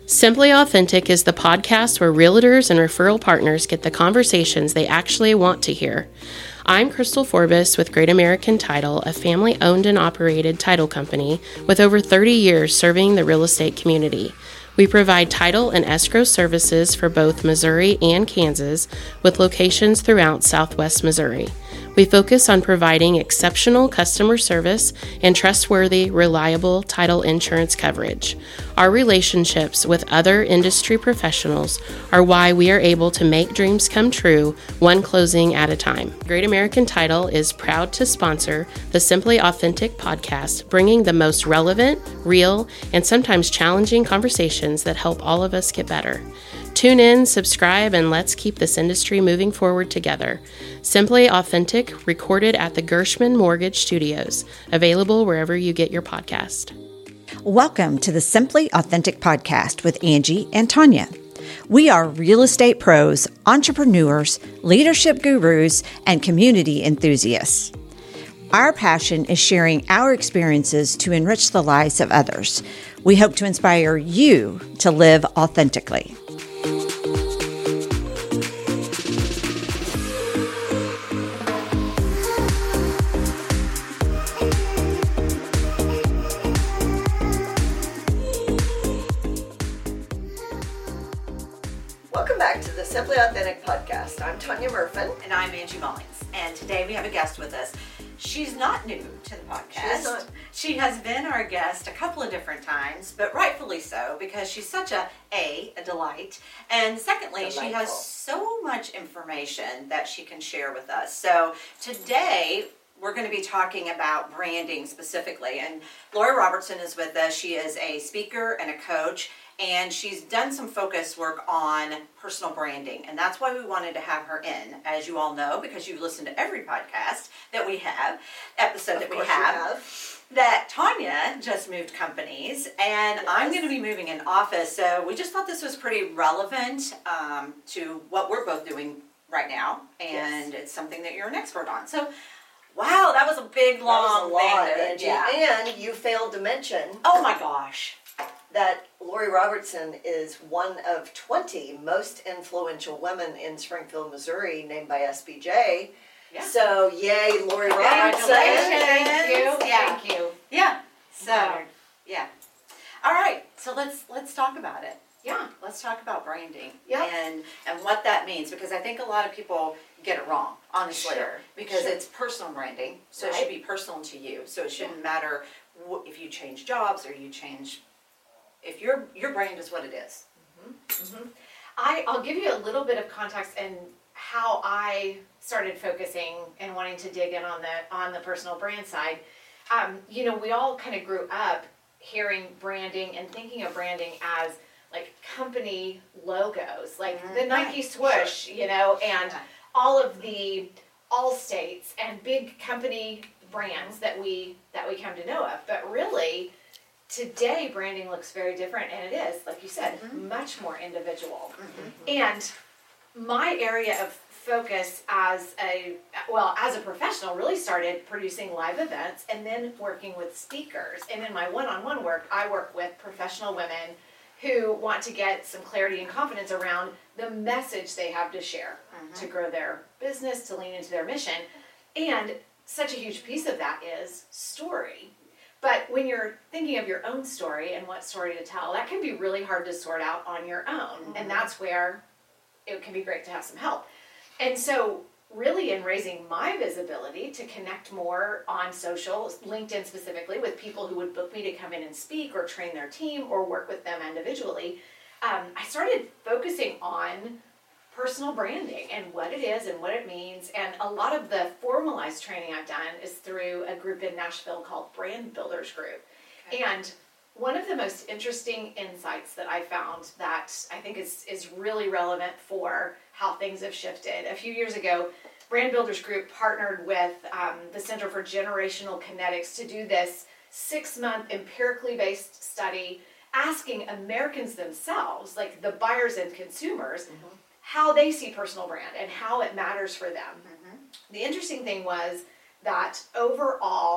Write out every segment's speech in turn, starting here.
Simply Authentic is the podcast where realtors and referral partners get the conversations they actually want to hear. I'm Crystal Forbes with Great American Title, a family-owned and operated title company with over 30 years serving the real estate community. We provide title and escrow services for both Missouri and Kansas, with locations throughout Southwest Missouri. We focus on providing exceptional customer service and trustworthy, reliable title insurance coverage. Our relationships with other industry professionals are why we are able to make dreams come true, one closing at a time. Great American Title is proud to sponsor the Simply Authentic podcast, bringing the most relevant, real, and sometimes challenging conversations that help all of us get better. Tune in, subscribe, and let's keep this industry moving forward together. Simply Authentic, recorded at the Gershman Mortgage Studios, available wherever you get your podcast. Welcome to the Simply Authentic podcast with Angie and Tanya. We are real estate pros, entrepreneurs, leadership gurus, and community enthusiasts. Our passion is sharing our experiences to enrich the lives of others. We hope to inspire you to live authentically. Welcome back to the Simply Authentic podcast. I'm Tanya Murfin. And I'm Angie Mullins. And today we have a guest with us. She's not new to the podcast. She has been our guest a couple of different times, but rightfully so, because she's such a delight. And secondly, she has so much information that she can share with us. So today we're going to be talking about branding specifically. And Lori Robertson is with us. She is a speaker and a coach. And she's done some focus work on personal branding. And that's why we wanted to have her in, as you all know, because you listen to every podcast that we have, that Tanya just moved companies. And yes. I'm going to be moving in office. So we just thought this was pretty relevant to what we're both doing right now. And It's something that you're an expert on. So, wow, that was a big, long thing. Yeah. And you failed to mention. Oh my gosh. That Lori Robertson is one of 20 most influential women in Springfield, Missouri, named by SBJ. Yeah. So, yay, Lori Robertson. Thank you. Yeah. Thank you. Yeah. So, yeah. All right. So let's talk about it. Yeah. Let's talk about branding. Yeah. And what that means, because I think a lot of people get it wrong, honestly. Sure. Because it's personal branding, so it should be personal to you. So it shouldn't matter if you change jobs or you change. If your brand is what it is. Mm-hmm. Mm-hmm. I'll give you a little bit of context in how I started focusing and wanting to dig in on the personal brand side. We all kind of grew up hearing branding and thinking of branding as like company logos, like the Nike swoosh, and all of the Allstates and big company brands that we come to know of. But really, today, branding looks very different, and it is, like you said, much more individual. Mm-hmm. And my area of focus as a professional really started producing live events and then working with speakers. And in my one-on-one work, I work with professional women who want to get some clarity and confidence around the message they have to share to grow their business, to lean into their mission. And such a huge piece of that is story. But when you're thinking of your own story and what story to tell, that can be really hard to sort out on your own. Mm-hmm. And that's where it can be great to have some help. And so really in raising my visibility to connect more on social, LinkedIn specifically, with people who would book me to come in and speak or train their team or work with them individually, I started focusing on personal branding and what it is and what it means. And a lot of the formalized training I've done is through a group in Nashville called Brand Builders Group. Okay. And one of the most interesting insights that I found that I think is really relevant for how things have shifted. A few years ago, Brand Builders Group partnered with the Center for Generational Kinetics to do this 6-month empirically based study asking Americans themselves, like the buyers and consumers, how they see personal brand and how it matters for them. The interesting thing was that overall,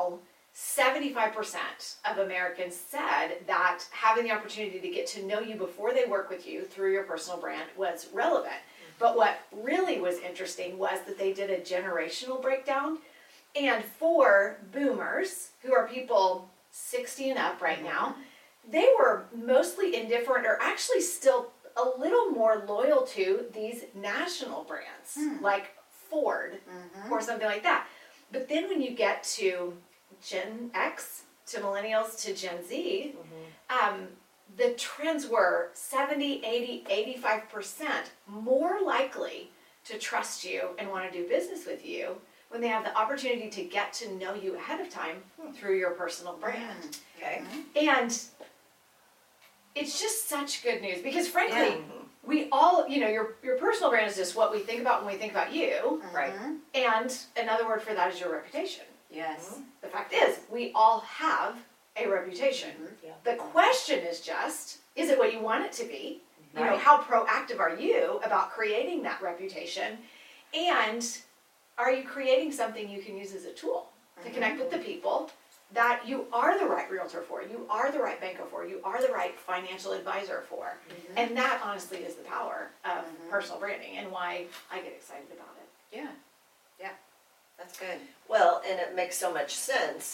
75% of Americans said that having the opportunity to get to know you before they work with you through your personal brand was relevant. But what really was interesting was that they did a generational breakdown. And for boomers, who are people 60 and up right now, they were mostly indifferent or actually still a little more loyal to these national brands like Ford or something like that. But then when you get to Gen X, to millennials, to Gen Z, the trends were 70, 80, 85% more likely to trust you and want to do business with you when they have the opportunity to get to know you ahead of time through your personal brand. Okay. And it's just such good news because frankly, we all, your personal brand is just what we think about when we think about you. Right. And another word for that is your reputation. Yes. The fact is, we all have a reputation. Yeah. The question is just, is it what you want it to be? You know, Right. how proactive are you about creating that reputation? And are you creating something you can use as a tool to connect with the people that you are the right realtor for, you are the right banker for, you are the right financial advisor for? And that honestly is the power of personal branding and why I get excited about it. Yeah. Yeah. That's good. Well, and it makes so much sense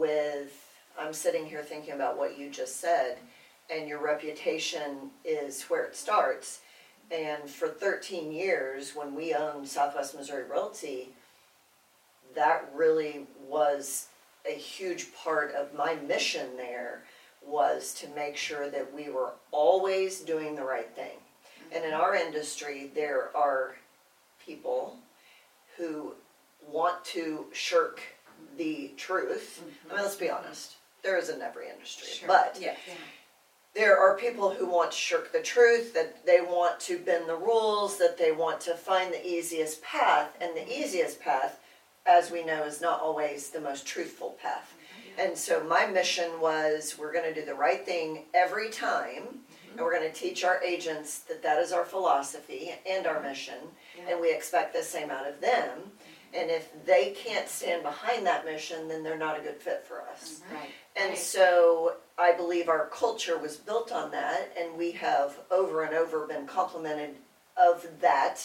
I'm sitting here thinking about what you just said, and your reputation is where it starts. And for 13 years, when we owned Southwest Missouri Realty, that really was a huge part of my mission there, was to make sure that we were always doing the right thing. And in our industry, there are people who want to shirk the truth. I mean, let's be honest, there is in every industry, but Yeah. there are people who want to shirk the truth, that they want to bend the rules, that they want to find the easiest path, and the easiest path, as we know, is not always the most truthful path. And so my mission was, we're going to do the right thing every time, and we're going to teach our agents that that is our philosophy and our mission, and we expect the same out of them. And if they can't stand behind that mission, then they're not a good fit for us. Right. And so I believe our culture was built on that, and we have over and over been complimented of that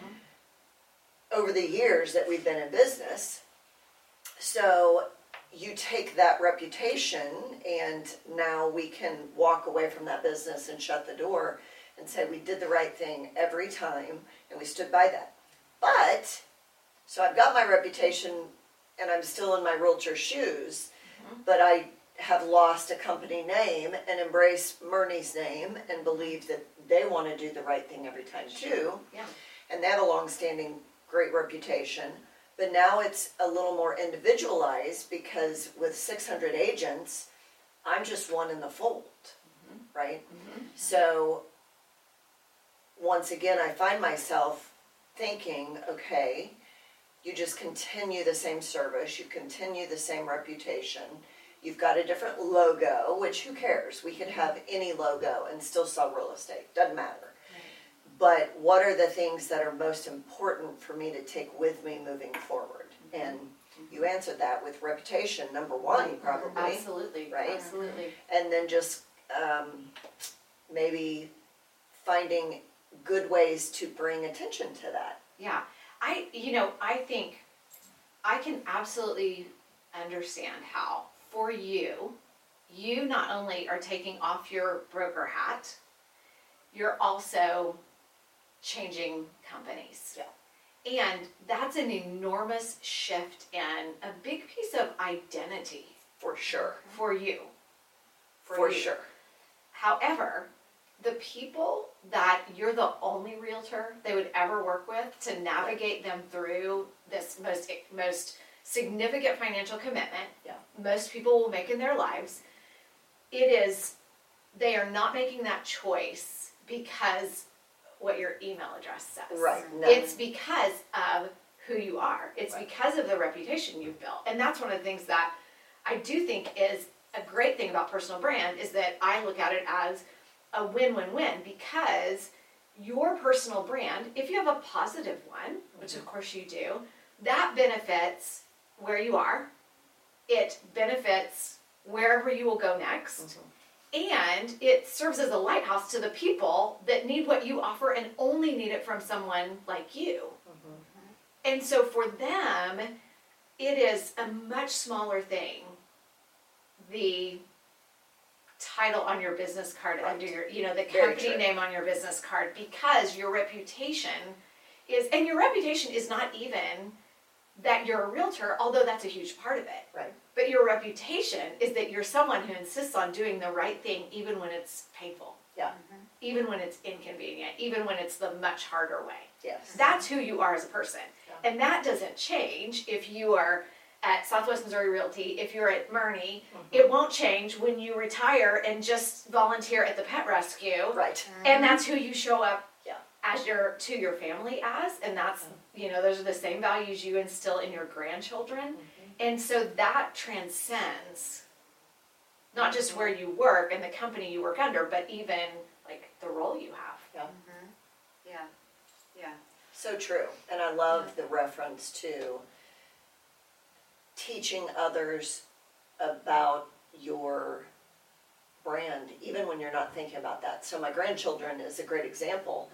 over the years that we've been in business. So you take that reputation, and now we can walk away from that business and shut the door and say we did the right thing every time, and we stood by that. But, so I've got my reputation, and I'm still in my realtor shoes, but I have lost a company name and embrace Murney's name and believe that they want to do the right thing every time too. Yeah. And they have a long-standing great reputation. But now it's a little more individualized because with 600 agents, I'm just one in the fold, right? So once again, I find myself thinking, okay, you just continue the same service, you continue the same reputation, you've got a different logo, which who cares? We could have any logo and still sell real estate, doesn't matter. But what are the things that are most important for me to take with me moving forward? And you answered that with reputation, number one, probably. Absolutely. Right? Absolutely. And then just maybe finding good ways to bring attention to that. Yeah. I think I can absolutely understand how for you not only are taking off your broker hat, you're also changing companies. Yeah. And that's an enormous shift and a big piece of identity For sure. for you. For you. sure. However, the people that you're the only realtor they would ever work with to navigate them through this most significant financial commitment most people will make in their lives, they are not making that choice because what your email address says. Right. No. It's because of who you are. It's because of the reputation you've built. And that's one of the things that I do think is a great thing about personal brand is that I look at it as a win-win-win because your personal brand, if you have a positive one, which of course you do, that benefits where you are, it benefits wherever you will go next. And it serves as a lighthouse to the people that need what you offer and only need it from someone like you. And so for them, it is a much smaller thing, the title on your business card under your, the company name on your business card, because your reputation is, and your reputation is not even that you're a realtor, although that's a huge part of it. Right. But your reputation is that you're someone who insists on doing the right thing even when it's painful. Yeah. Even when it's inconvenient, even when it's the much harder way. Yes. That's who you are as a person. Yeah. And that doesn't change if you are at Southwest Missouri Realty, if you're at Murney. It won't change when you retire and just volunteer at the pet rescue. Right. And that's who you show up Yeah. as to your family as, and that's, those are the same values you instill in your grandchildren. And so that transcends not just where you work and the company you work under, but even like the role you have. Yeah. Yeah. So true. And I love the reference to teaching others about your brand, even when you're not thinking about that. So my grandchildren is a great example.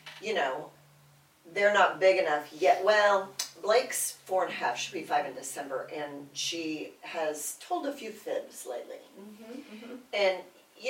They're not big enough yet. Well, Blake's 4.5, she'll be 5 in December, and she has told a few fibs lately. And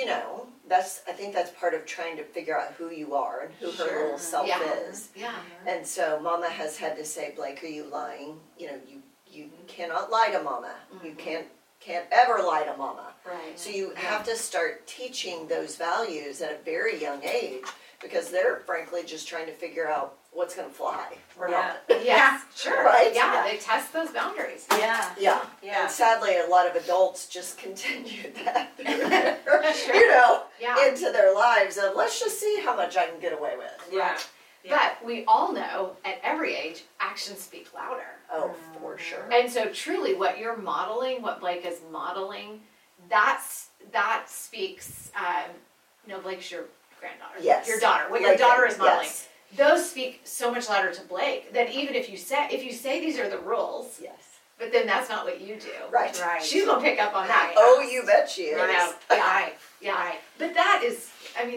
I think that's part of trying to figure out who you are and who her little self is. Yeah. And so Mama has had to say, Blake, are you lying? You cannot lie to Mama. You can't ever lie to Mama. Right. So you have to start teaching those values at a very young age, because they're frankly just trying to figure out what's going to fly or not. Yes, sure. Right? Yeah, they test those boundaries. Yeah. Yeah. Yeah. And sadly, a lot of adults just continue that Yeah. into their lives of, let's just see how much I can get away with. Yeah. Yeah. But we all know at every age, actions speak louder. Oh, for sure. And so truly what you're modeling, what Blake is modeling, that speaks, Blake's your granddaughter. Yes. Your daughter. What Like your daughter it, is modeling. yes. Those speak so much louder to Blake than even if you say these are the rules, Yes. but then that's not what you do. Right. Right. She's going to pick up on that. Oh, you bet she is. Yeah. But that is,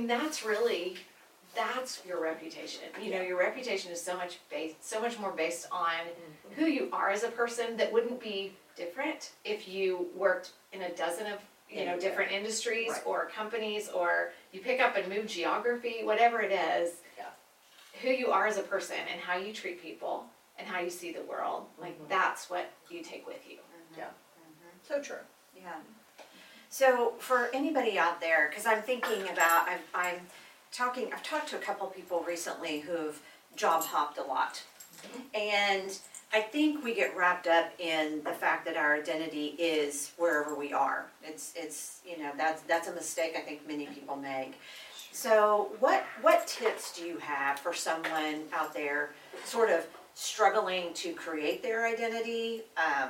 that's your reputation. Your reputation is so much more based on who you are as a person that wouldn't be different if you worked in a dozen of, different industries Right. or companies, or you pick up and move geography, whatever it is. Yeah. Who you are as a person and how you treat people and how you see the world, that's what you take with you. Yeah. So true. Yeah. So for anybody out there, because I'm thinking about, I've talked to a couple people recently who've job hopped a lot. And I think we get wrapped up in the fact that our identity is wherever we are. It's that's a mistake I think many people make. So what tips do you have for someone out there sort of struggling to create their identity,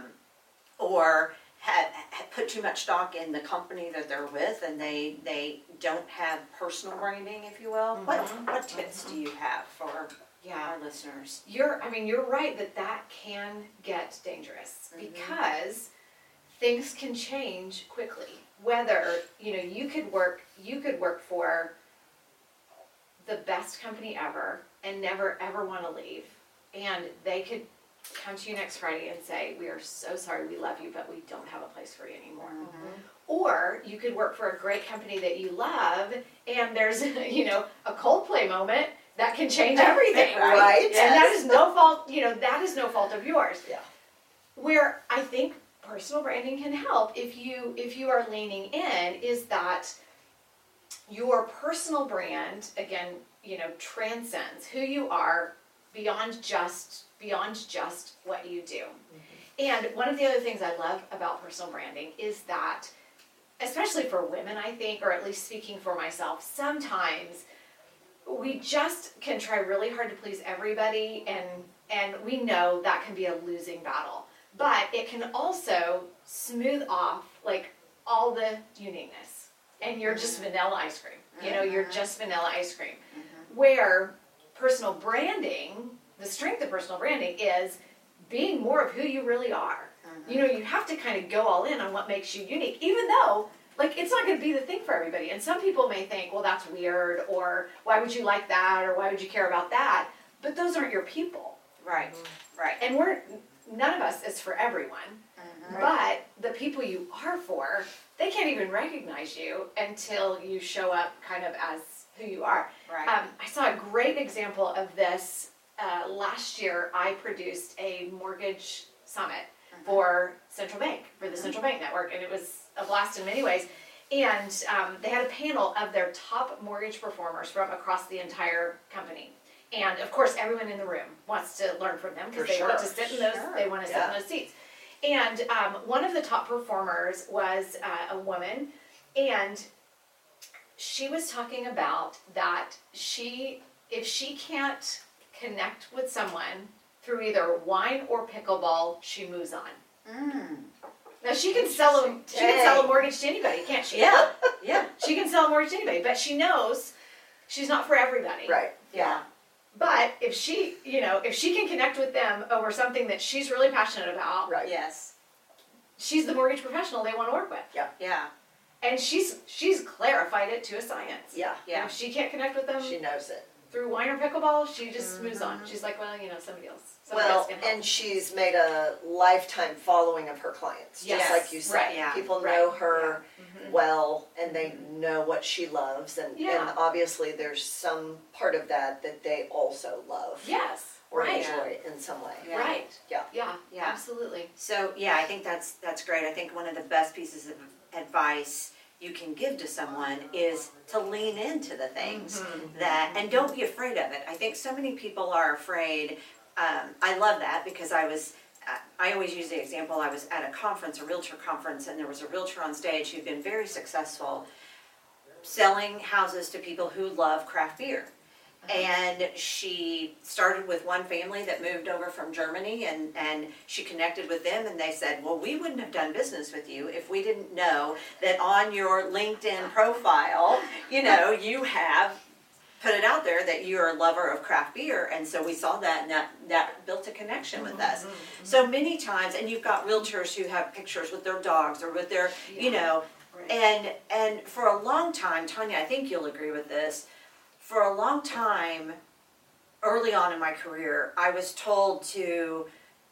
or have put too much stock in the company that they're with, and they don't have personal branding, if you will? What tips do you have for our listeners? You're right that can get dangerous because things can change quickly. Whether, you could work for the best company ever and never ever want to leave, and they could come to you next Friday and say, we are so sorry, we love you, but we don't have a place for you anymore. Or you could work for a great company that you love, and there's a Coldplay moment that can change everything, right? Right. And that is no fault, that is no fault of yours. Yeah. Where I think personal branding can help if you are leaning in is that your personal brand, again, transcends who you are beyond just what you do. And one of the other things I love about personal branding is that, especially for women, I think, or at least speaking for myself, sometimes we just can try really hard to please everybody, and we know that can be a losing battle. But it can also smooth off like all the uniqueness, and you're just vanilla ice cream. You're just vanilla ice cream. Where personal branding, the strength of personal branding is being more of who you really are. You know, you have to kind of go all in on what makes you unique, even though, like, it's not going to be the thing for everybody. And some people may think, well, that's weird, or why would you like that, or why would you care about that? But those aren't your people. Right. Right. And none of us is for everyone. But the people you are for, they can't even recognize you until you show up kind of as who you are. Right. I saw a great example of this last year. I produced a mortgage summit for Central Bank, for the Central Bank Network, and it was a blast in many ways. And they had a panel of their top mortgage performers from across the entire company. And of course, everyone in the room wants to learn from them because they want to sit in those. They want to sit in those seats. And one of the top performers was a woman, and she was talking about that if she can't connect with someone through either wine or pickleball, she moves on. Now she can sell a mortgage to anybody, can't she? Yeah. She can sell a mortgage to anybody, but she knows she's not for everybody. Right. Yeah. But if she can connect with them over something that she's really passionate about, Right. Yes. she's the mortgage professional they want to work with. Yeah. And she's clarified it to a science. Yeah. Yeah. If she can't connect with them She knows it. through wine or pickleball, she just moves on. She's like, well, somebody else. Well, can help. and she's made a lifetime following of her clients, Yes. just like you said. Right. Yeah. People Right. know her well, and they know what she loves, and Yeah. obviously there's some part of that they also love Yes. or Right. enjoy in some way. Yeah. Right. Yeah. Yeah. Yeah. Absolutely. So yeah, I think that's great. I think one of the best pieces of advice you can give to someone is to lean into the things and don't be afraid of it. I think so many people are afraid. I love that because I always use the example, I was at a conference, a realtor conference, and there was a realtor on stage who'd been very successful selling houses to people who love craft beer. And she started with one family that moved over from Germany, and she connected with them, and they said, well, we wouldn't have done business with you if we didn't know that on your LinkedIn profile, you have put it out there that you're a lover of craft beer. And so we saw that, and that built a connection with us. So many times, and you've got realtors who have pictures with their dogs or with their, Right. and for a long time, Tanya, I think you'll agree with this, for a long time, early on in my career, I was told to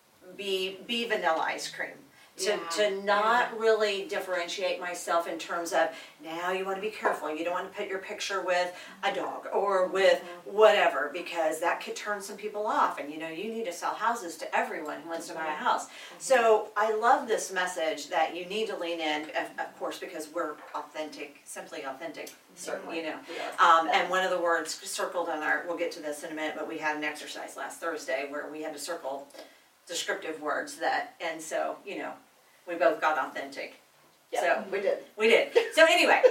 be vanilla ice cream. To not really differentiate myself in terms of, now you want to be careful. You don't want to put your picture with a dog or with whatever, because that could turn some people off. And you need to sell houses to everyone who wants to buy a house. So I love this message that you need to lean in, of course, because we're authentic, simply authentic. Certainly. We are. We are. And one of the words circled on we'll get to this in a minute, but we had an exercise last Thursday where we had to circle descriptive words and so, we both got authentic. Yeah, So we did. we did. So anyway,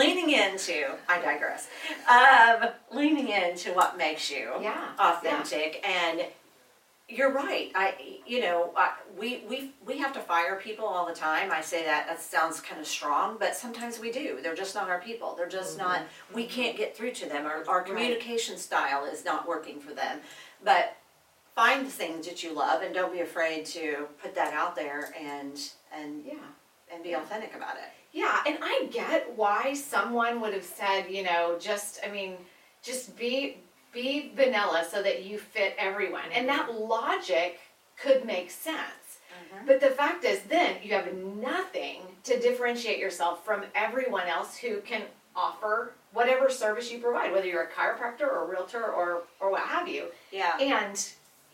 I digress. Leaning into what makes you authentic, and you're right. We have to fire people all the time. I say that sounds kind of strong, but sometimes we do. They're just not our people. They're just not. We can't get through to them. Our communication style is not working for them. But find the things that you love, and don't be afraid to put that out there and be authentic about it. Yeah, and I get why someone would have said, just be vanilla so that you fit everyone. And that logic could make sense. But the fact is, then you have nothing to differentiate yourself from everyone else who can offer whatever service you provide, whether you're a chiropractor or a realtor or what have you. Yeah. And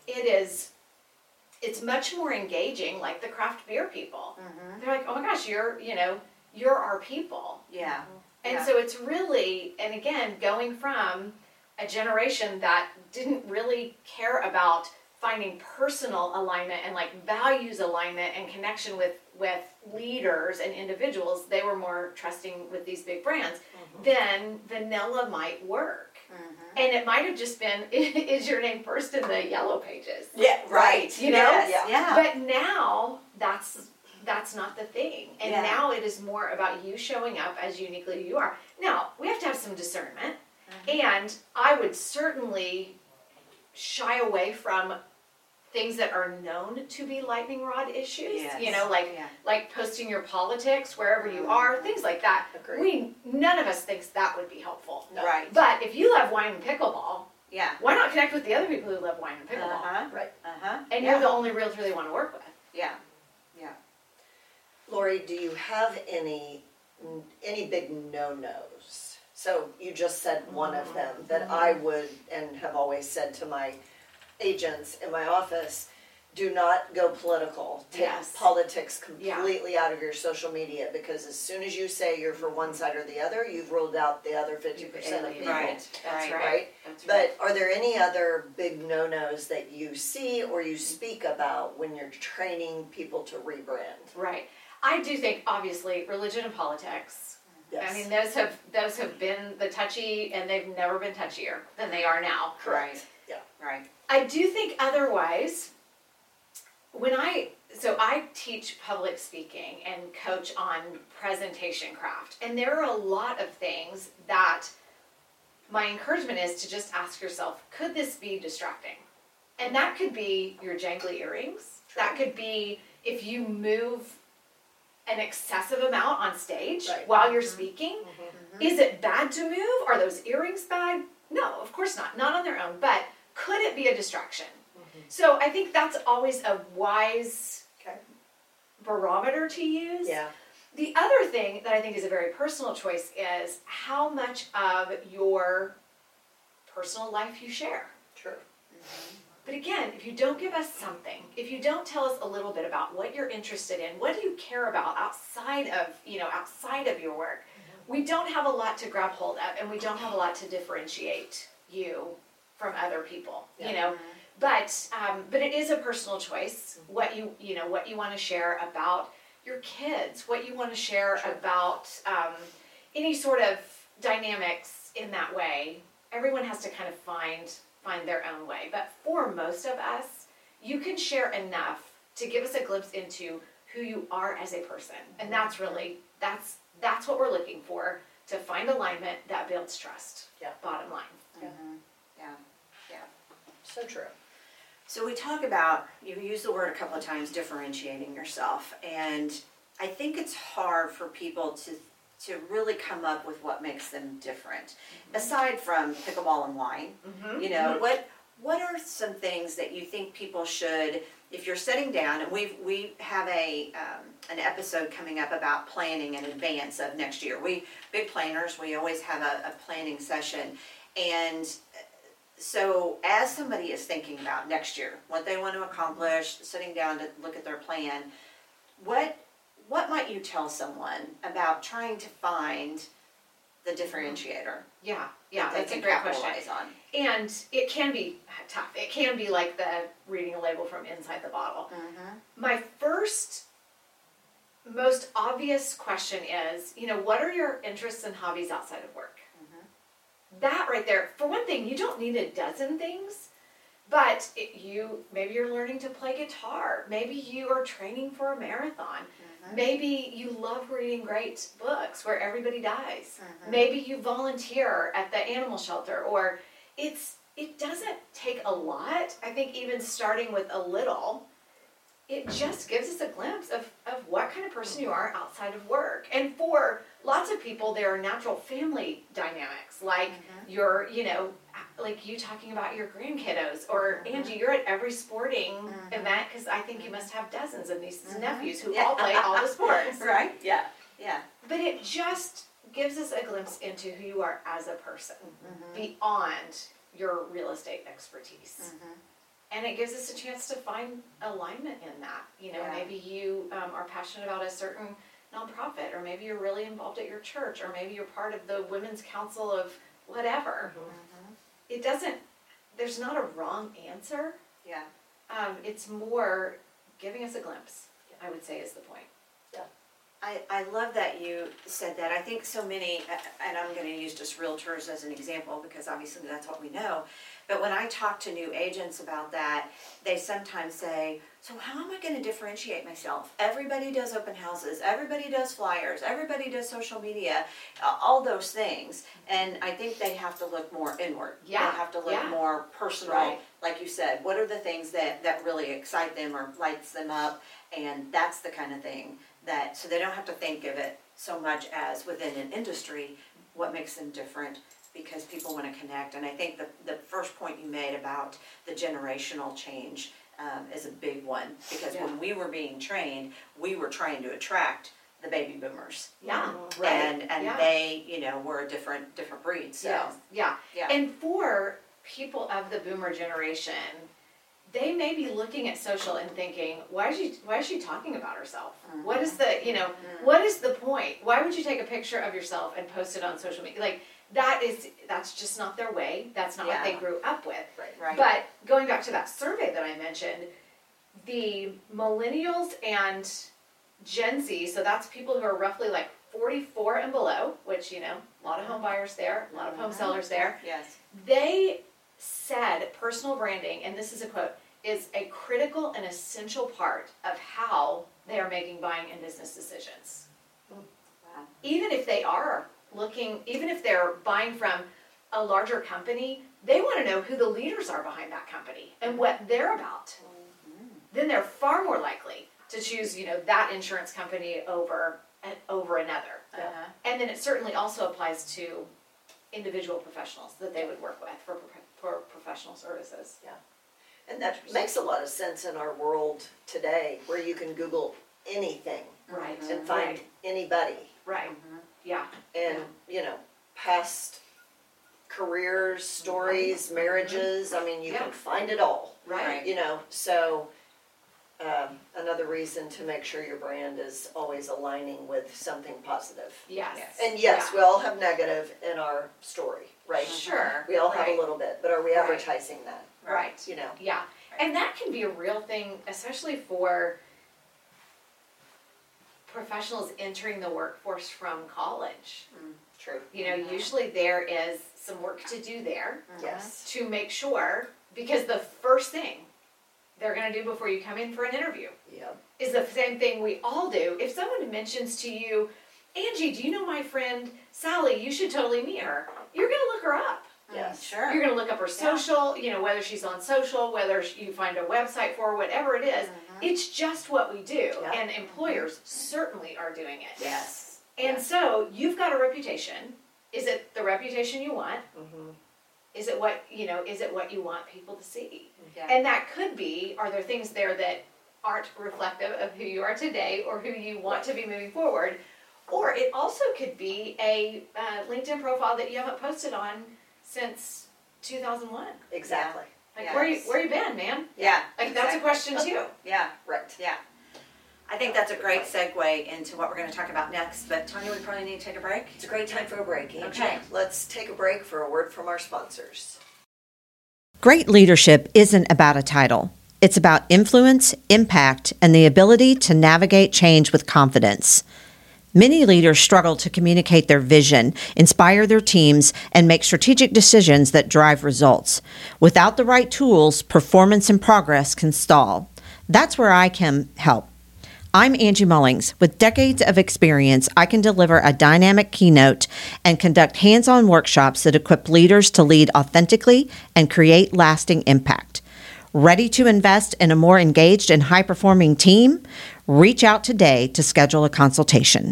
it's much more engaging, like the craft beer people. They're like, oh my gosh, you're our people. Yeah. And so it's really, and again, going from a generation that didn't really care about finding personal alignment and like values alignment and connection with leaders and individuals, they were more trusting with these big brands, then vanilla might work. And it might have just been, is your name first in the yellow pages? Yeah, right. Yes, yeah. But now that's not the thing. And Yeah. now it is more about you showing up as uniquely you are. Now, we have to have some discernment. And I would certainly shy away from things that are known to be lightning rod issues. Yes. You know, like posting your politics wherever you are, things like that. Agreed. None of us thinks that would be helpful. No. Right. But if you love wine and pickleball, Yeah. why not connect with the other people who love wine and pickleball? Uh-huh. Right. Uh-huh. And yeah. you're the only realtor they want to work with. Yeah. Yeah. Lori, do you have any big no-nos? So you just said one of them that I would and have always said to my agents in my office, do not go political. Take Yes. politics completely out of your social media, because as soon as you say you're for one side or the other, you've ruled out the other 50% of people. Right. That's Right. Right? That's But are there any other big no-nos that you see or you speak about when you're training people to rebrand? Right. I do think, obviously, religion and politics. Yes. I mean, those have been the touchy, and they've never been touchier than they are now. Correct. Yeah. Right. I do think otherwise, so I teach public speaking and coach on presentation craft, and there are a lot of things that my encouragement is to just ask yourself, could this be distracting? And that could be your jangly earrings. True. That could be if you move an excessive amount on stage Right. while you're speaking. Is it bad to move? Are those earrings bad? No, of course not on their own, but could it be a distraction? So I think that's always a wise Okay. barometer to use. Yeah. The other thing that I think is a very personal choice is how much of your personal life you share. True. But again, if you don't give us something, if you don't tell us a little bit about what you're interested in, what do you care about outside of your work, we don't have a lot to grab hold of, and we don't have a lot to differentiate you from other people. Yeah. You know, but it is a personal choice what you want to share about your kids, what you want to share about any sort of dynamics in that way. Everyone has to kind of find their own way. But for most of us, you can share enough to give us a glimpse into who you are as a person. And that's really, that's what we're looking for, to find alignment that builds trust. Yeah. Bottom line. Yeah. Yeah. So true. So we talk about, you use the word a couple of times, differentiating yourself, and I think it's hard for people to really come up with what makes them different. Aside from pickleball and wine, you know, what are some things that you think people should, if you're sitting down, and we have an episode coming up about planning in advance of next year. We big planners, we always have a planning session, and so as somebody is thinking about next year, what they want to accomplish, sitting down to look at their plan, what might you tell someone about trying to find the differentiator? Yeah, that they that's a can great capitalize question. on? And it can be tough. It can be like the reading a label from inside the bottle. My first, most obvious question is, what are your interests and hobbies outside of work? That right there, for one thing, you don't need a dozen things, but maybe you're learning to play guitar. Maybe you are training for a marathon. Maybe you love reading great books where everybody dies. Maybe you volunteer at the animal shelter, or it doesn't take a lot. I think even starting with a little, it just gives us a glimpse of what kind of person you are outside of work. And for lots of people, there are natural family dynamics, like like you talking about your grandkiddos, or Angie, you're at every sporting event, because I think you must have dozens of nieces and nephews who all play all the sports. Right? Yeah. Yeah. But it just gives us a glimpse into who you are as a person, beyond your real estate expertise. And it gives us a chance to find alignment in that. Yeah. Maybe you are passionate about a certain nonprofit, or maybe you're really involved at your church, or maybe you're part of the Women's Council of whatever. There's not a wrong answer. Yeah. It's more giving us a glimpse, I would say, is the point. I love that you said that. I think so many, and I'm going to use just realtors as an example because obviously that's what we know. But when I talk to new agents about that, they sometimes say, so how am I going to differentiate myself? Everybody does open houses, everybody does flyers, everybody does social media, all those things. And I think they have to look more inward. Yeah. They have to look more personal. Right. Like you said, what are the things that really excite them or lights them up? And that's the kind of thing that, so they don't have to think of it so much as within an industry, what makes them different, because people want to connect. And I think the first point you made about the generational change is a big one, because when we were being trained, we were trying to attract the baby boomers. Yeah, right. And they, were a different breed. So yeah. Yeah. And for people of the boomer generation, they may be looking at social and thinking, why is she talking about herself? Mm-hmm. What is the, what is the point? Why would you take a picture of yourself and post it on social media? Like, that's just not their way. That's not what they grew up with. Right. But going back to that survey that I mentioned, the millennials and Gen Z, so that's people who are roughly like 44 and below, which, a lot of home buyers there, a lot of home sellers there. Yes. They said personal branding, and this is a quote, is a critical and essential part of how they are making buying and business decisions. Wow. Even if they're buying from a larger company, they want to know who the leaders are behind that company and what they're about. Mm-hmm. Then they're far more likely to choose, that insurance company over another. Uh-huh. And then it certainly also applies to individual professionals that they would work with for professional services. Yeah. And that makes a lot of sense in our world today, where you can Google anything Right. and find anybody. Right. Mm-hmm. Yeah. And, past careers, stories, marriages, I mean, you can find it all. Right. So another reason to make sure your brand is always aligning with something positive. Yes. And yes, we all have negative in our story, right? Sure. We all have Right. a little bit, but are we Right. advertising that? Right. Yeah. And that can be a real thing, especially for professionals entering the workforce from college. True. Usually there is some work to do there Yes. to make sure, because the first thing they're going to do before you come in for an interview Yep. is the same thing we all do. If someone mentions to you, Angie, do you know my friend Sally? You should totally meet her. You're going to look her up. Yes. Sure. You're going to look up her social, whether she's on social, whether you find a website for her, whatever it is. It's just what we do. Yeah. And employers certainly are doing it. Yes. And so you've got a reputation. Is it the reputation you want? Mm-hmm. Is it what you want people to see? Yeah. And that could be, are there things there that aren't reflective of who you are today or who you want to be moving forward? Or it also could be a LinkedIn profile that you haven't posted on since 2001. Exactly. Like, Yes. where you been, man? Yeah. Like, that's a question too. Yeah. Right. Yeah. I think that's a great segue into what we're going to talk about next. But Tanya, we probably need to take a break. It's a great time for a break, Angie. Okay. Let's take a break for a word from our sponsors. Great leadership isn't about a title. It's about influence, impact, and the ability to navigate change with confidence. Many leaders struggle to communicate their vision, inspire their teams, and make strategic decisions that drive results. Without the right tools, performance and progress can stall. That's where I can help. I'm Angie Mullings. With decades of experience, I can deliver a dynamic keynote and conduct hands-on workshops that equip leaders to lead authentically and create lasting impact. Ready to invest in a more engaged and high-performing team? Reach out today to schedule a consultation.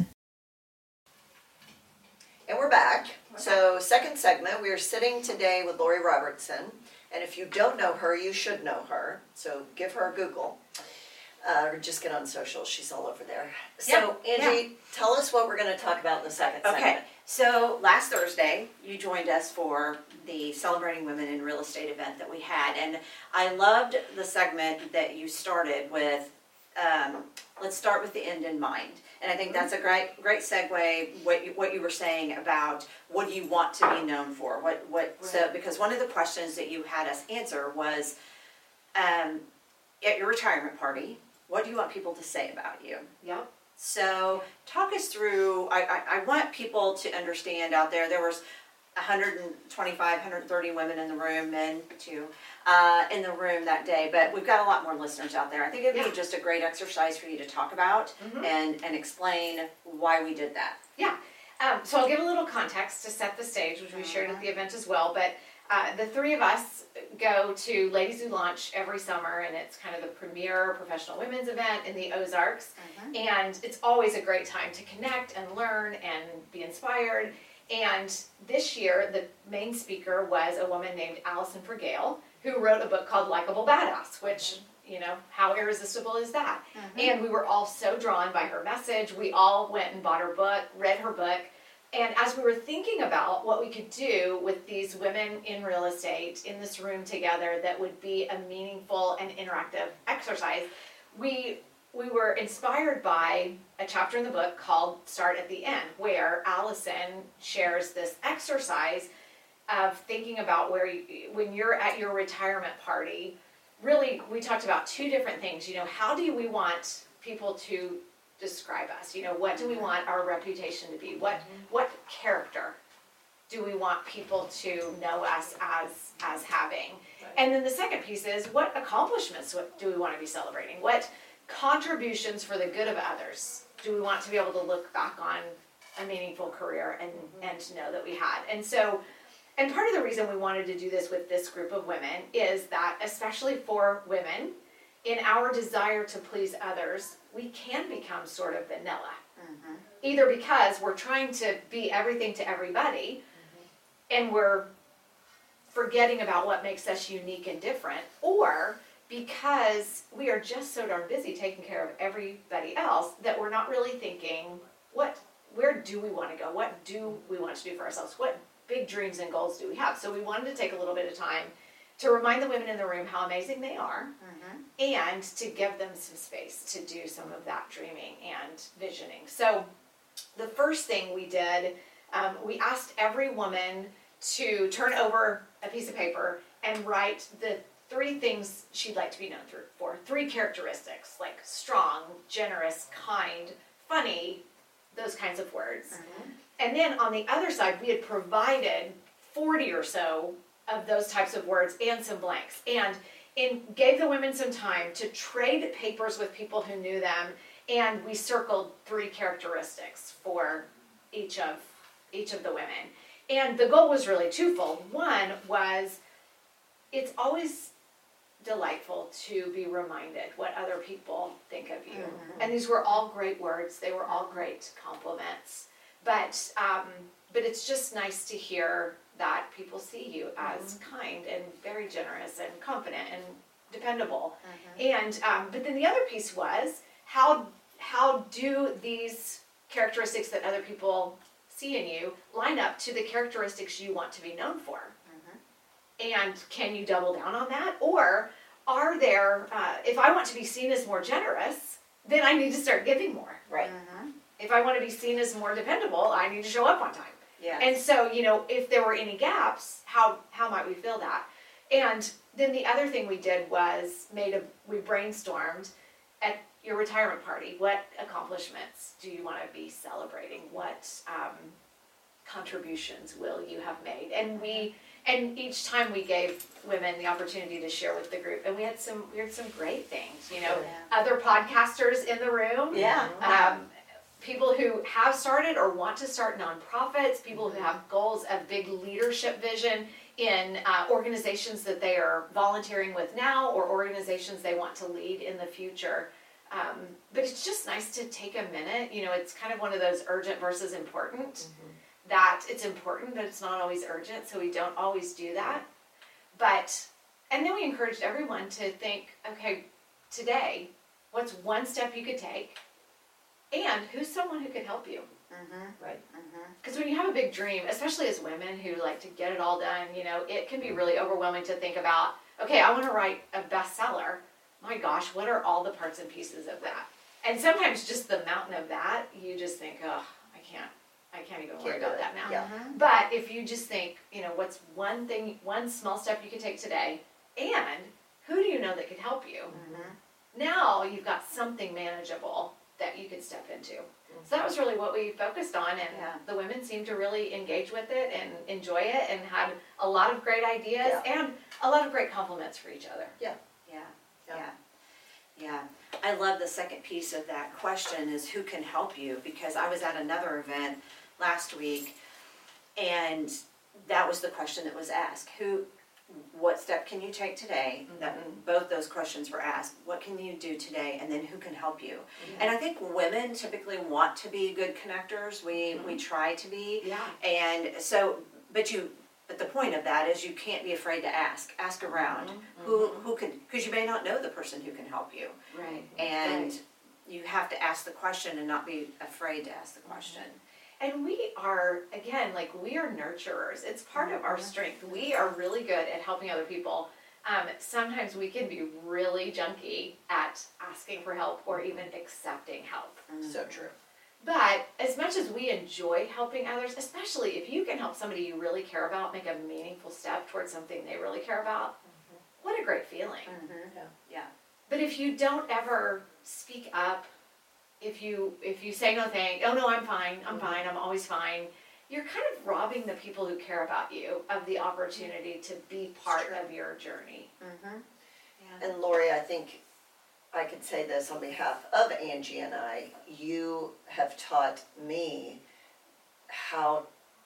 And we're back. So, second segment, we are sitting today with Lori Robertson. And if you don't know her, you should know her. So, give her a Google. Or just get on social. She's all over there. So, Angie, tell us what we're going to talk about in the second segment. Okay. So last Thursday, you joined us for the Celebrating Women in Real Estate event that we had. And I loved the segment that you started with, let's start with the end in mind. And I think that's a great segue, what you were saying about what do you want to be known for? So, because one of the questions that you had us answer was, at your retirement party, what do you want people to say about you? Yep. So talk us through, I want people to understand out there, there was 125, 130 women in the room, men too, in the room that day, but we've got a lot more listeners out there. I think it'd be just a great exercise for you to talk about and explain why we did that. Yeah. So I'll give a little context to set the stage, which we shared at the event as well, but the three of us go to Ladies Who Launch every summer, and it's kind of the premier professional women's event in the Ozarks, and it's always a great time to connect and learn and be inspired. And this year, the main speaker was a woman named Allison Fergale, who wrote a book called Likeable Badass, which, you know, how irresistible is that? And we were all so drawn by her message. We all went and bought her book, read her book. And as we were thinking about what we could do with these women in real estate in this room together that would be a meaningful and interactive exercise, we were inspired by a chapter in the book called Start at the End, where Allison shares this exercise of thinking about where when you're at your retirement party. Really, we talked about two different things. You know, how do we want people to describe us? You know, what do we want our reputation to be? What character do we want people to know us as having? And then the second piece is, what accomplishments do we want to be celebrating? What contributions for the good of others do we want to be able to look back on a meaningful career and to know that we had? And so, and part of the reason we wanted to do this with this group of women is that, especially for women, in our desire to please others, we can become sort of vanilla. Either because we're trying to be everything to everybody, and we're forgetting about what makes us unique and different, or because we are just so darn busy taking care of everybody else that we're not really thinking, where do we want to go? What do we want to do for ourselves? What big dreams and goals do we have? So we wanted to take a little bit of time to remind the women in the room how amazing they are, and to give them some space to do some of that dreaming and visioning. So the first thing we did, we asked every woman to turn over a piece of paper and write the 3 things she'd like to be known for. 3 characteristics, like strong, generous, kind, funny, those kinds of words. And then on the other side, we had provided 40 or so of those types of words and some blanks, and gave the women some time to trade papers with people who knew them, and we circled 3 characteristics for each of the women. And the goal was really twofold. One was, it's always delightful to be reminded what other people think of you. And these were all great words. They were all great compliments. But it's just nice to hear that people see you as kind and very generous and confident and dependable. And but then the other piece was, how do these characteristics that other people see in you line up to the characteristics you want to be known for? And can you double down on that? Or are there, if I want to be seen as more generous, then I need to start giving more. Right. If I want to be seen as more dependable, I need to show up on time. Yeah. And so, you know, if there were any gaps, how might we fill that? And then the other thing we did was we brainstormed at your retirement party. What accomplishments do you want to be celebrating? What contributions will you have made? And each time we gave women the opportunity to share with the group, and we had some great things. You know, other podcasters in the room. People who have started or want to start nonprofits, people who have goals of big leadership vision in organizations that they are volunteering with now, or organizations they want to lead in the future. But it's just nice to take a minute. You know, it's kind of one of those urgent versus important, that it's important, but it's not always urgent, so we don't always do that. And then we encouraged everyone to think, okay, today, what's one step you could take? And who's someone who can help you? Right. Because when you have a big dream, especially as women who like to get it all done, you know, it can be really overwhelming to think about, okay, I want to write a bestseller. My gosh, what are all the parts and pieces of that? And sometimes just the mountain of that, you just think, oh, I can't even worry about that now. But if you just think, you know, what's one small step you could take today, and who do you know that could help you? Now you've got something manageable that you could step into. So that was really what we focused on, and the women seemed to really engage with it and enjoy it, and had a lot of great ideas and a lot of great compliments for each other. Yeah. I love the second piece of that question is who can help you, because I was at another event last week and that was the question that was asked. What step can you take today? That both those questions were asked. What can you do today? And then who can help you? And I think women typically want to be good connectors. We try to be. Yeah. And so, but the point of that is you can't be afraid to ask. Ask around. Who can, because you may not know the person who can help you. Right. And you have to ask the question and not be afraid to ask the question. And we are, again, like, we are nurturers. It's part of our strength. We are really good at helping other people. Sometimes we can be really junky at asking for help or even accepting help. So true. But as much as we enjoy helping others, especially if you can help somebody you really care about make a meaningful step towards something they really care about, what a great feeling. Yeah. But if you don't ever speak up, if you say no thank, oh no, I'm fine, I'm always fine, you're kind of robbing the people who care about you of the opportunity to be part of your journey. And Lori, I think I could say this on behalf of Angie and I, you have taught me how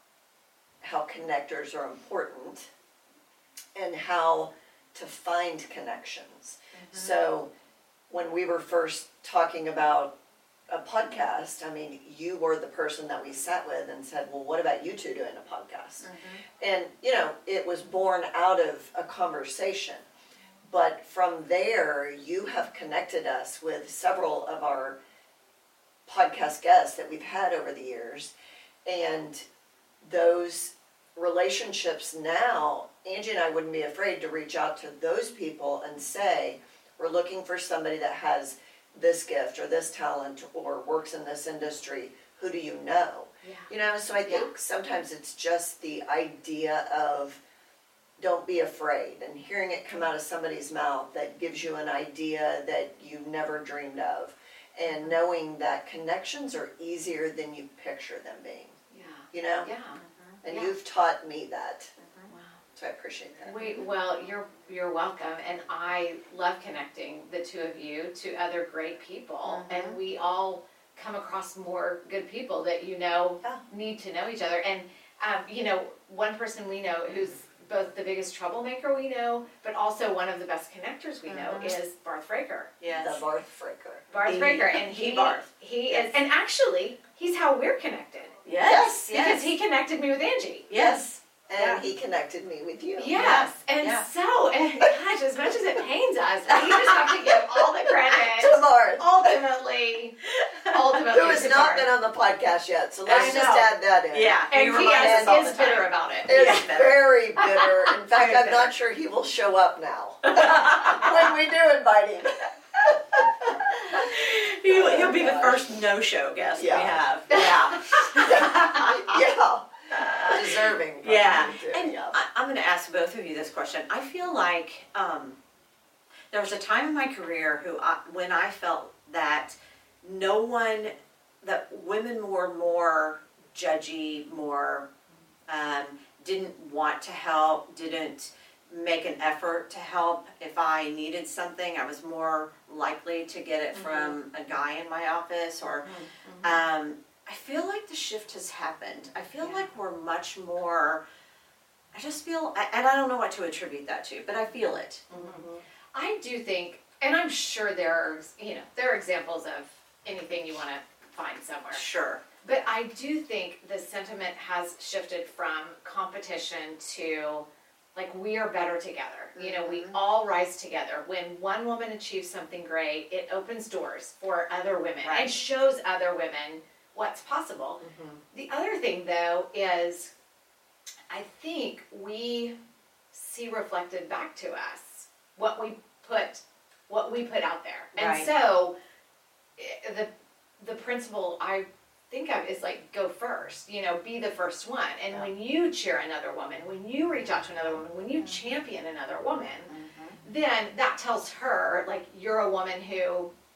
connectors are important and how to find connections. So when we were first talking about a podcast, I mean, you were the person that we sat with and said, well, what about you two doing a podcast? And, you know, it was born out of a conversation. But from there, you have connected us with several of our podcast guests that we've had over the years. And those relationships now, Angie and I wouldn't be afraid to reach out to those people and say, we're looking for somebody that has this gift or this talent or works in this industry. Who do you know? You know, so I think sometimes it's just the idea of don't be afraid, and hearing it come out of somebody's mouth that gives you an idea that you never dreamed of, and knowing that connections are easier than you picture them being. You know? And you've taught me that. So I appreciate that. Well, you're welcome, and I love connecting the two of you to other great people, and we all come across more good people that need to know each other. And you know, one person we know who's both the biggest troublemaker we know, but also one of the best connectors we know is Barth Fraker. The Barth Fraker. Barth Fraker, and he is, and actually, he's how we're connected. Yes. Because he connected me with Angie. And he connected me with you. So, and gosh, as much as it pains us, we just have to give all the credit to Barth. Ultimately, who has not been on the podcast yet, so let's just add that in. And he is bitter about it. Is very bitter. In fact, I'm not sure he will show up now when we do invite him. He'll be the first no-show guest we have. Deserving. And I'm going to ask both of you this question. I feel like there was a time in my career when I felt that that women were more judgy, more didn't want to help, didn't make an effort to help. If I needed something, I was more likely to get it from a guy in my office, or I feel like the shift has happened. I feel like we're much more, I just feel, and I don't know what to attribute that to, but I feel it. I do think, and I'm sure there are examples of anything you want to find somewhere. Sure. But I do think the sentiment has shifted from competition to, like, we are better together. You know, we all rise together. When one woman achieves something great, it opens doors for other women and shows other women what's possible. The other thing, though, is I think we see reflected back to us what we put out there. And so the principle I think of is, like, go first, be the first one. And when you cheer another woman, when you reach out to another woman, when you champion another woman, then that tells her, like, you're a woman who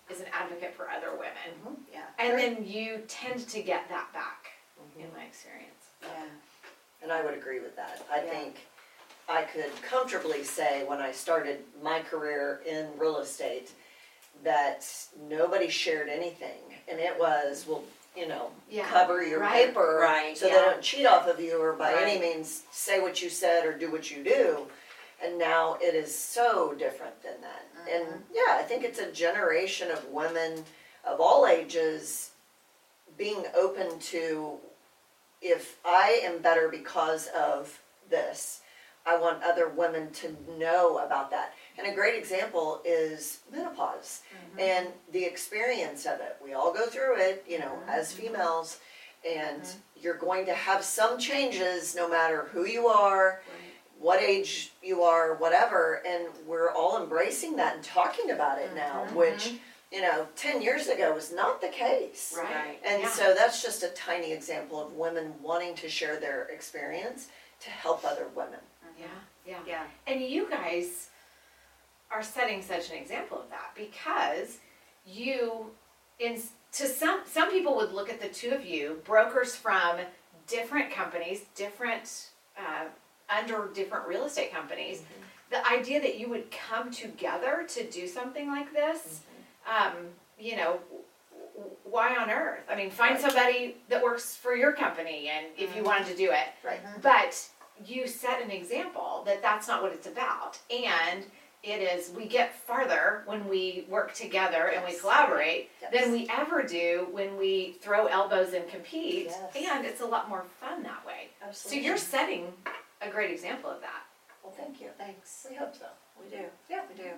is an advocate for other women. Yeah. And then you tend to get that back, in my experience. Yeah. And I would agree with that. I Yeah. think I could comfortably say when I started my career in real estate that nobody shared anything. And it was, well, you know, Yeah. cover your Right. paper Right, so they yeah. don't cheat off of you or by any Right. means say what you said or do what you do. And now it is so different than that. And yeah, I think it's a generation of women of all ages being open to, if I am better because of this, I want other women to know about that. And a great example is menopause and the experience of it. We all go through it, you know, as females, and you're going to have some changes no matter who you are, what age you are, whatever, and we're all embracing that and talking about it now, which, you know, 10 years ago was not the case. Right. And Yeah. so that's just a tiny example of women wanting to share their experience to help other women. Yeah, yeah. Yeah. And you guys are setting such an example of that because you, to some people would look at the two of you, brokers from different companies, different under different real estate companies, the idea that you would come together to do something like this, you know, why on earth? I mean, find somebody that works for your company, and if you wanted to do it, Right. but you set an example that that's not what it's about, and it is, we get farther when we work together and we Yes. collaborate Yes. than we ever do when we throw elbows and compete, Yes. and it's a lot more fun that way. Absolutely. So you're setting a great example of that. Well, thank you. Thanks. We hope so. We do. Yeah. We do.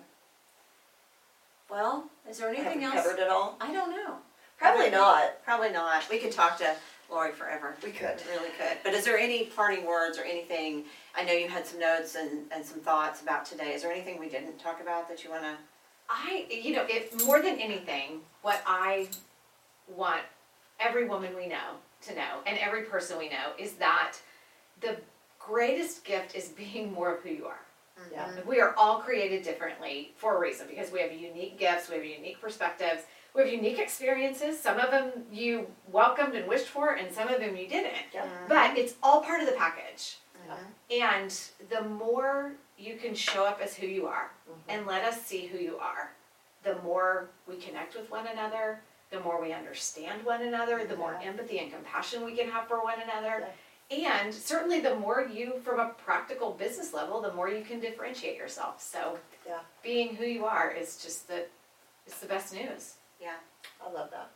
Well, is there Have anything we else? covered it all? I don't know. Probably not. Probably not. We could talk to Lori forever. We could. We really could. But is there any parting words or anything? I know you had some notes and some thoughts about today. Is there anything we didn't talk about that you want to? You know, if more than anything, what I want every woman we know to know, and every person we know, is that the greatest gift is being more of who you are. Yeah. We are all created differently for a reason, because we have unique gifts, we have unique perspectives, we have unique experiences. Some of them you welcomed and wished for, and some of them you didn't. Yeah. But it's all part of the package. Yeah. And the more you can show up as who you are and let us see who you are, the more we connect with one another, the more we understand one another, the more empathy and compassion we can have for one another. And certainly the more you, from a practical business level, the more you can differentiate yourself. So Yeah. being who you are is just it's the best news. Yeah. I love that.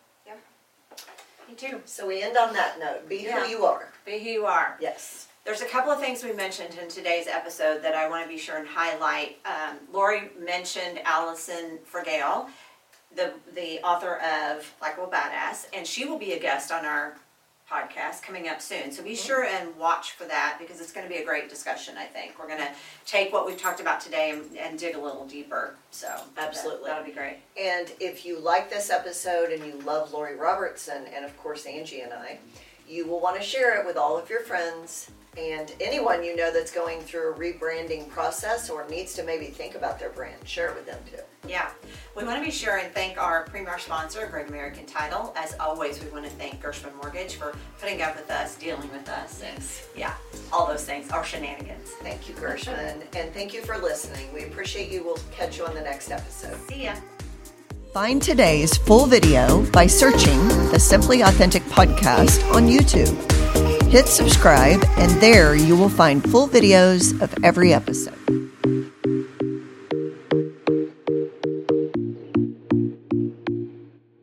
Me too. So we end on that note. Be Yeah. who you are. Be who you are. Yes. There's a couple of things we mentioned in today's episode that I want to be sure and highlight. Lori mentioned Allison Fergale, the author of Likeable Badass, and she will be a guest on our podcast coming up soon. So be sure and watch for that, because it's going to be a great discussion, I think. We're going to take what we've talked about today and dig a little deeper. So Absolutely. that'll be great. And if you like this episode and you love Lori Robertson and of course Angie and I, you will want to share it with all of your friends and anyone you know that's going through a rebranding process or needs to maybe think about their brand. Share it with them too. Yeah, we want to be sure and thank our premier sponsor, Great American Title. As always, we want to thank Gershman Mortgage for putting up with us, dealing with us, and yeah, all those things, our shenanigans. Thank you, Gershman, and thank you for listening. We appreciate you. We'll catch you on the next episode. See ya. Find today's full video by searching the Simply Authentic Podcast on YouTube. Hit subscribe, and there you will find full videos of every episode.